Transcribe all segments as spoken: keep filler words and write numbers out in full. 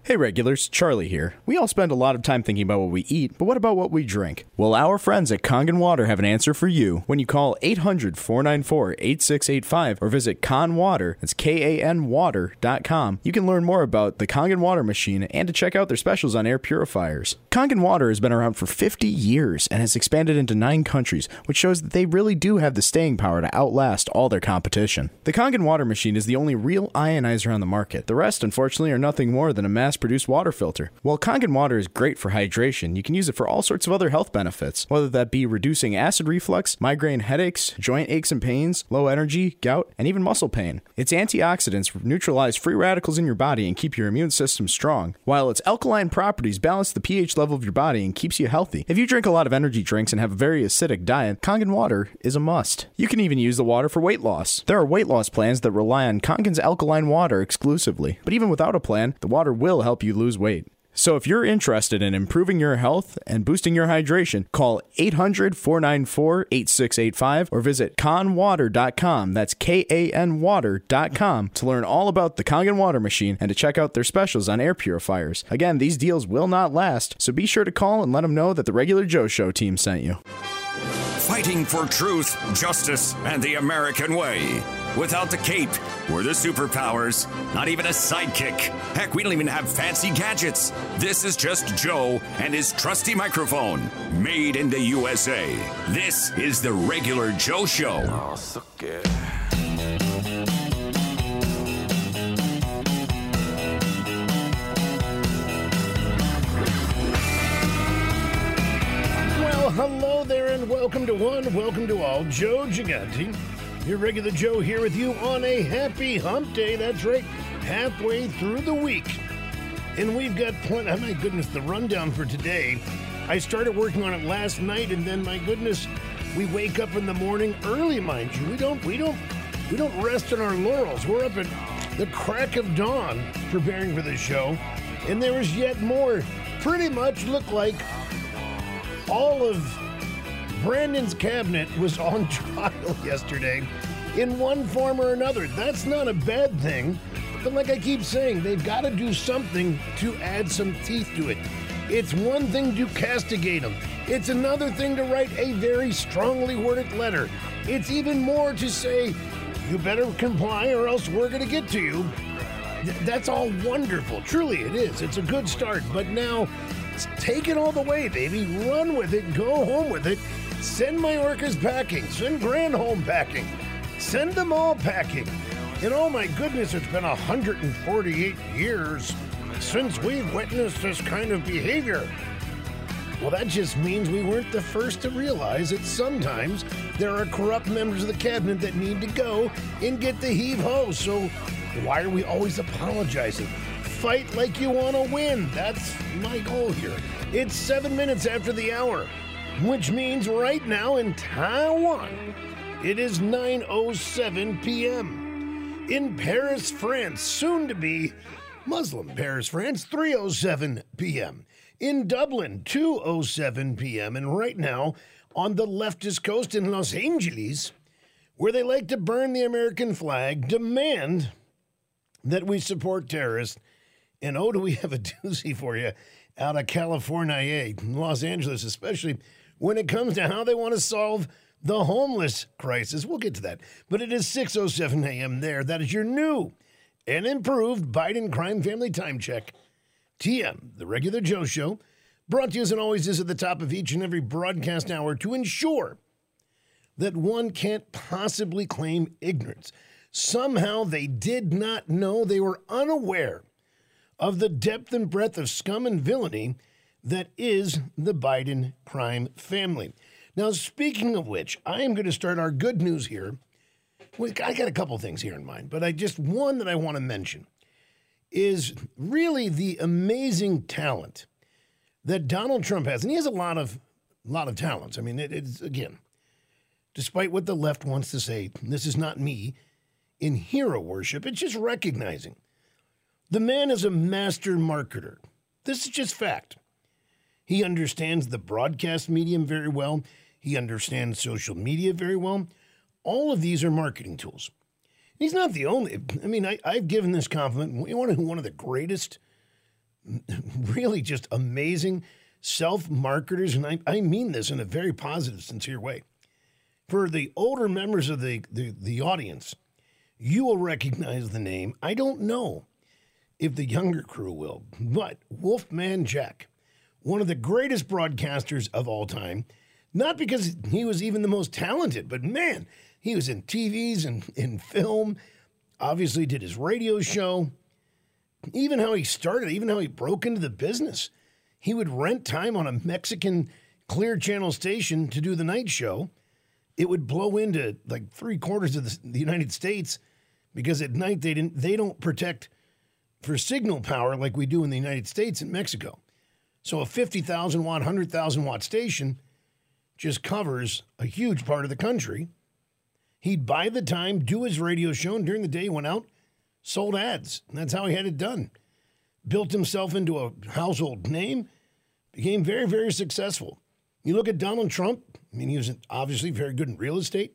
Hey regulars, Charlie here. We all spend a lot of time thinking about what we eat, but what about what we drink? Well, our friends at Kangen Water have an answer for you. When you call eight hundred, four nine four, eight six eight five or visit Kan Water, that's K A N water dot com, you can learn more about the Kangen Water machine and to check out their specials on air purifiers. Kangen Water has been around for fifty years and has expanded into nine countries, which shows that they really do have the staying power to outlast all their competition. The Kangen Water machine is the only real ionizer on the market. The rest, unfortunately, are nothing more than a mass-produced water filter. While Kangen Water is great for hydration, you can use it for all sorts of other health benefits, whether that be reducing acid reflux, migraine headaches, joint aches and pains, low energy, gout, and even muscle pain. Its antioxidants neutralize free radicals in your body and keep your immune system strong, while its alkaline properties balance the pH level of your body and keeps you healthy. If you drink a lot of energy drinks and have a very acidic diet, Kangen Water is a must. You can even use the water for weight loss. There are weight loss plans that rely on Kangen's alkaline water exclusively, but even without a plan, the water will help you lose weight. So if you're interested in improving your health and boosting your hydration, call eight hundred, four nine four, eight six eight five or visit kan water dot com, that's K A N water dot com, to learn all about the Kangen Water machine and to check out their specials on air purifiers. Again, these deals will not last, so be sure to call and let them know that the Regular Joe Show team sent you. Fighting for truth, justice, and the American way. Without the cape or the superpowers, not even a sidekick. Heck, we don't even have fancy gadgets. This is just Joe and his trusty microphone, made in the U S A. This is the Regular Joe Show. Oh, so good. Well, hello there and welcome to one, welcome to all. Joe Gigante, your Regular Joe here with you on a happy hump day. That's right, halfway through the week. And we've got plenty, oh my goodness, the rundown for today. I started working on it last night and then, my goodness, we wake up in the morning early, mind you. We don't, we don't, we don't rest on our laurels. We're up at the crack of dawn preparing for the show. And there was yet more. Pretty much looked like all of Brandon's cabinet was on trial yesterday in one form or another. That's not a bad thing, but like I keep saying, they've got to do something to add some teeth to it. It's one thing to castigate them. It's another thing to write a very strongly worded letter. It's even more to say, you better comply or else we're going to get to you. Th- that's all wonderful. Truly it is. It's a good start, but now take it all the way, baby. Run with it. Go home with it. Send Mayorkas packing. Send Granholm packing. Send them all packing. And oh my goodness, it's been one hundred forty-eight years since we've witnessed this kind of behavior. Well, that just means we weren't the first to realize that sometimes there are corrupt members of the cabinet that need to go and get the heave-ho. So why are we always apologizing? Fight like you want to win. That's my goal here. It's seven minutes after the hour, which means right now in Taiwan, it is nine oh seven p.m. In Paris, France, soon to be Muslim Paris, France, three oh seven p.m. In Dublin, two oh seven p.m. And right now, on the leftist coast in Los Angeles, where they like to burn the American flag, demand that we support terrorists. And oh, do we have a doozy for you out of California, Los Angeles, especially when it comes to how they want to solve the homeless crisis. We'll get to that. But it is six oh seven a.m. there. That is your new and improved Biden Crime Family Time Check. T M, the Regular Joe Show, brought to you as it always is at the top of each and every broadcast hour to ensure that one can't possibly claim ignorance. Somehow they did not know, they were unaware of the depth and breadth of scum and villainy that is the Biden crime family. Now, speaking of which, I am going to start our good news here. Well, I got a couple things here in mind, but I just one that I want to mention is really the amazing talent that Donald Trump has. And he has a lot of lot of talents. I mean, it, it's, again, despite what the left wants to say, this is not me in hero worship. It's just recognizing the man is a master marketer. This is just fact. He understands the broadcast medium very well. He understands social media very well. All of these are marketing tools. He's not the only. I mean, I, I've given this compliment. One of, one of the greatest really just amazing self-marketers, and I, I mean this in a very positive, sincere way. For the older members of the, the, the audience, you will recognize the name. I don't know if the younger crew will, but Wolfman Jack, one of the greatest broadcasters of all time, not because he was even the most talented, but man, he was in T Vs and in film, obviously did his radio show, even how he started, even how he broke into the business. He would rent time on a Mexican Clear Channel station to do the night show. It would blow into like three quarters of the, the United States because at night they didn't they don't protect for signal power like we do in the United States and Mexico. So a fifty thousand watt, one hundred thousand watt station just covers a huge part of the country. He'd buy the time, do his radio show, and during the day he went out, sold ads. And that's how he had it done. Built himself into a household name, became very, very successful. You look at Donald Trump, I mean, he was obviously very good in real estate,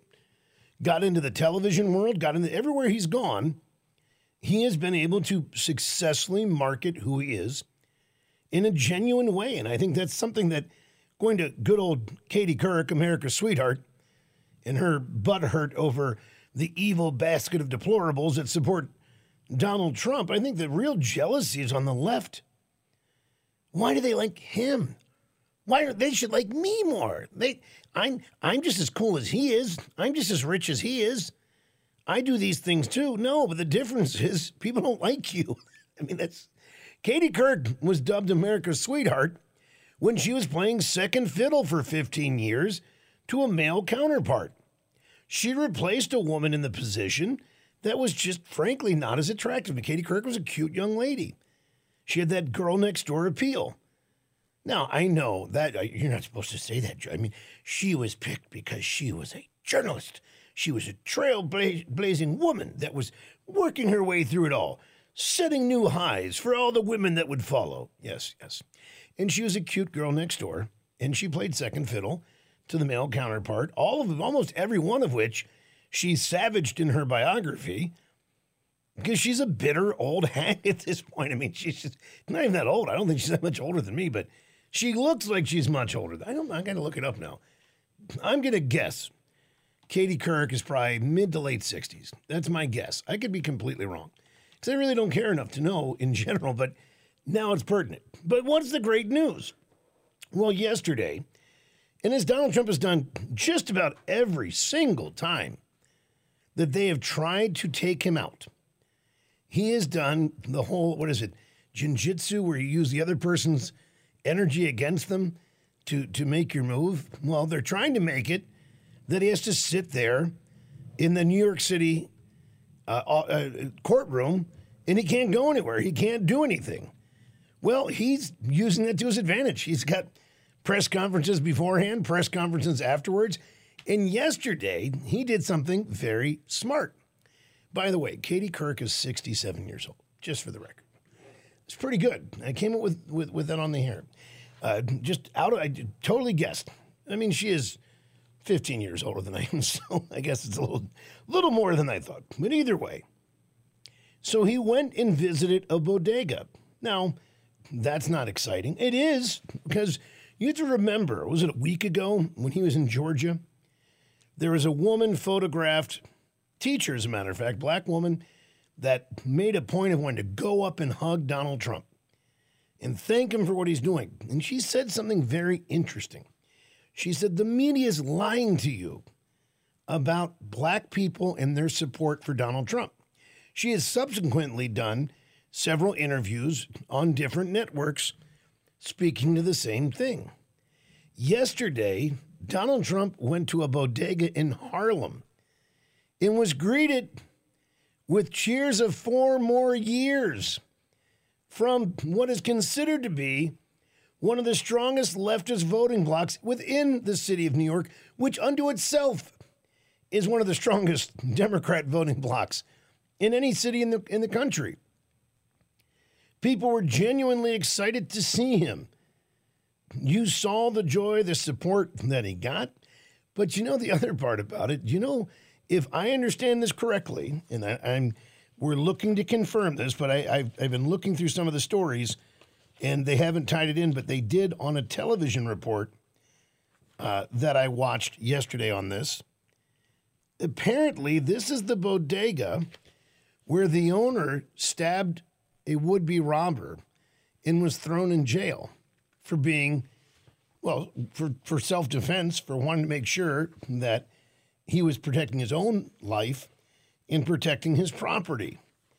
got into the television world, got into everywhere he's gone. He has been able to successfully market who he is in a genuine way. And I think that's something that, going to good old Katie Couric, America's sweetheart, and her butt hurt over the evil basket of deplorables that support Donald Trump, I think the real jealousy is on the left. Why do they like him? Why are they should like me more? They, I'm, I'm just as cool as he is. I'm just as rich as he is. I do these things too. No, but the difference is people don't like you. I mean, that's Katie Couric was dubbed America's sweetheart when she was playing second fiddle for fifteen years to a male counterpart. She replaced a woman in the position that was just frankly not as attractive. Katie Couric was a cute young lady. She had that girl next door appeal. Now, I know that you're not supposed to say that. I mean, she was picked because she was a journalist. She was a trailblazing woman that was working her way through it all, setting new highs for all the women that would follow. Yes, yes. And she was a cute girl next door, and she played second fiddle to the male counterpart, all of them, almost every one of which she savaged in her biography because she's a bitter old hag at this point. I mean, she's just not even that old. I don't think she's that much older than me, but she looks like she's much older. I don't. I got to look it up now. I'm gonna guess Katie Couric is probably mid to late sixties. That's my guess. I could be completely wrong because I really don't care enough to know in general. But now it's pertinent. But what's the great news? Well, yesterday, and as Donald Trump has done just about every single time that they have tried to take him out, he has done the whole, what is it, jinjitsu, where you use the other person's energy against them to, to make your move. Well, they're trying to make it that he has to sit there in the New York City uh, uh, courtroom and he can't go anywhere. He can't do anything. Well, he's using that to his advantage. He's got press conferences beforehand, press conferences afterwards. And yesterday, he did something very smart. By the way, Katie Couric is sixty-seven years old, just for the record. It's pretty good. I came up with, with, with that on the hair. Uh, just out of, I totally guessed. I mean, she is fifteen years older than I am, so I guess it's a little, little more than I thought. But either way. So he went and visited a bodega. Now, that's not exciting. It is, because you have to remember, was it a week ago when he was in Georgia? There was a woman photographed, teacher as a matter of fact, black woman, that made a point of wanting to go up and hug Donald Trump and thank him for what he's doing. And she said something very interesting. She said, the media is lying to you about black people and their support for Donald Trump. She has subsequently done several interviews on different networks speaking to the same thing. Yesterday, Donald Trump went to a bodega in Harlem and was greeted with cheers of four more years from what is considered to be one of the strongest leftist voting blocs within the city of New York, which unto itself is one of the strongest Democrat voting blocs in any city in the in the country. People were genuinely excited to see him. You saw the joy, the support that he got. But you know the other part about it, you know, if I understand this correctly, and I, I'm we're looking to confirm this, but I, I've, I've been looking through some of the stories and they haven't tied it in, but they did on a television report uh, that I watched yesterday on this. Apparently, this is the bodega where the owner stabbed a would-be robber and was thrown in jail for being, well, for, for self-defense, for wanting to make sure that he was protecting his own life and protecting his property.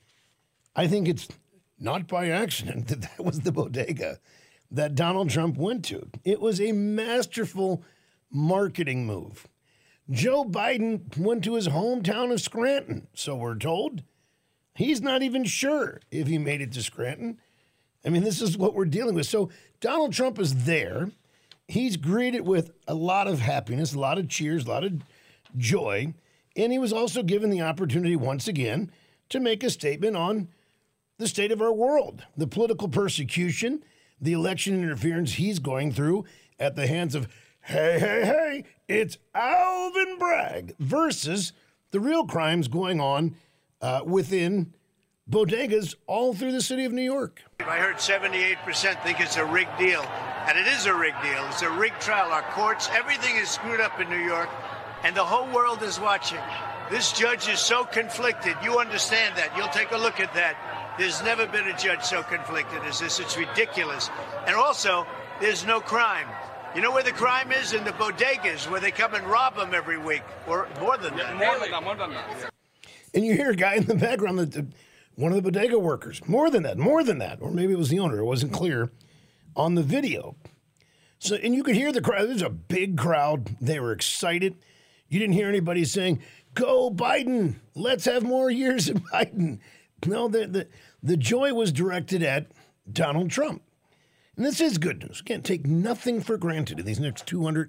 I think it's not by accident that that was the bodega that Donald Trump went to. It was a masterful marketing move. Joe Biden went to his hometown of Scranton, so we're told. He's not even sure if he made it to Scranton. I mean, this is what we're dealing with. So Donald Trump is there. He's greeted with a lot of happiness, a lot of cheers, a lot of joy. And he was also given the opportunity once again to make a statement on the state of our world, the political persecution, the election interference he's going through at the hands of, hey, hey, hey, it's Alvin Bragg, versus the real crimes going on uh, within bodegas all through the city of New York. I heard seventy-eight percent think it's a rigged deal, and it is a rigged deal. It's a rigged trial. Our courts, everything is screwed up in New York, and the whole world is watching. This judge is so conflicted. You understand that. You'll take a look at that. There's never been a judge so conflicted as this. It's ridiculous. And also, there's no crime. You know where the crime is? In the bodegas, where they come and rob them every week, or more than that. More than that, more than that. And you hear a guy in the background, that the, one of the bodega workers, more than that, more than that. Or maybe it was the owner. It wasn't clear on the video. So, and you could hear the crowd. There's a big crowd. They were excited. You didn't hear anybody saying, go Biden, let's have more years of Biden. No, the, the, the joy was directed at Donald Trump. And this is good news. Again, take nothing for granted in these next two hundred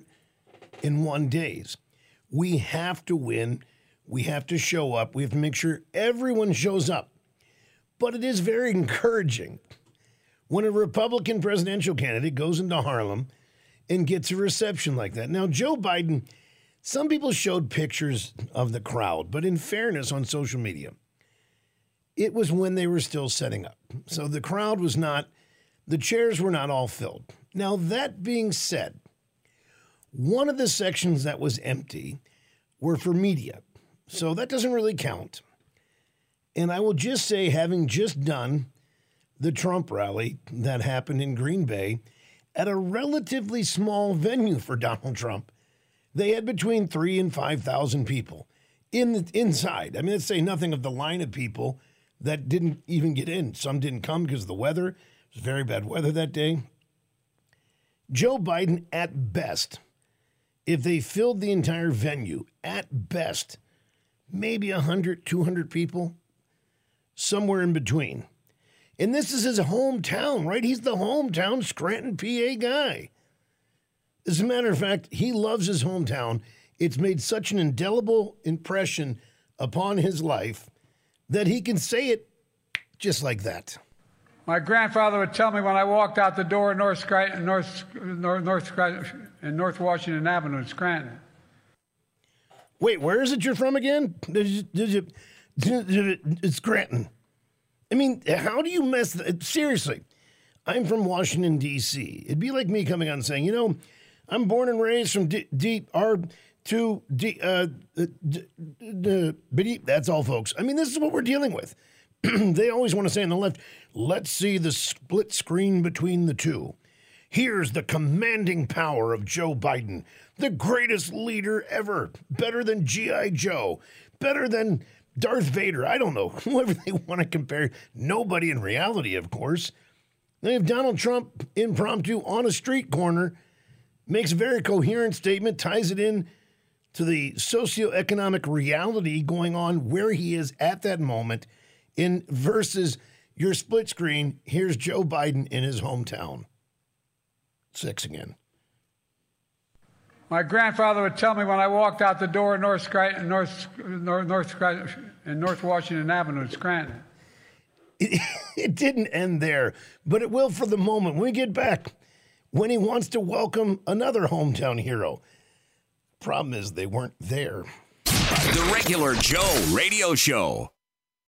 one days. We have to win. We have to show up. We have to make sure everyone shows up. But it is very encouraging when a Republican presidential candidate goes into Harlem and gets a reception like that. Now, Joe Biden, some people showed pictures of the crowd, but in fairness on social media, it was when they were still setting up. So the crowd was not, the chairs were not all filled. Now, that being said, one of the sections that was empty were for media. So that doesn't really count. And I will just say, having just done the Trump rally that happened in Green Bay at a relatively small venue for Donald Trump, they had between three and five thousand people in the inside. I mean, let's say nothing of the line of people that didn't even get in. Some didn't come because of the weather. It was very bad weather that day. Joe Biden, at best, if they filled the entire venue, at best, maybe one hundred, two hundred people, somewhere in between. And this is his hometown, right? He's the hometown Scranton, P A guy. As a matter of fact, he loves his hometown. It's made such an indelible impression upon his life that he can say it just like that. My grandfather would tell me when I walked out the door in North Scranton, North, North, North, Scranton, in North Washington Avenue in Scranton. Wait, where is it you're from again? Did you, did you, did you, it's Scranton. I mean, how do you mess that? Seriously, I'm from Washington, D C It'd be like me coming out and saying, you know, I'm born and raised from D, D R to D, uh, D, D, D, that's all, folks. I mean, this is what we're dealing with. They always want to say on the left, let's see the split screen between the two. Here's the commanding power of Joe Biden, the greatest leader ever, better than G I Joe, better than Darth Vader. I don't know, whoever they want to compare. Nobody in reality, of course. They have Donald Trump impromptu on a street corner, makes a very coherent statement, ties it in to the socioeconomic reality going on where he is at that moment, in versus your split screen. Here's Joe Biden in his hometown. Six again. My grandfather would tell me when I walked out the door in North Scranton, North, North, North, Scranton, in North Washington Avenue in Scranton. It, it didn't end there, but it will for the moment. When we get back, when he wants to welcome another hometown hero. Problem is, they weren't there. The Regular Joe Radio Show.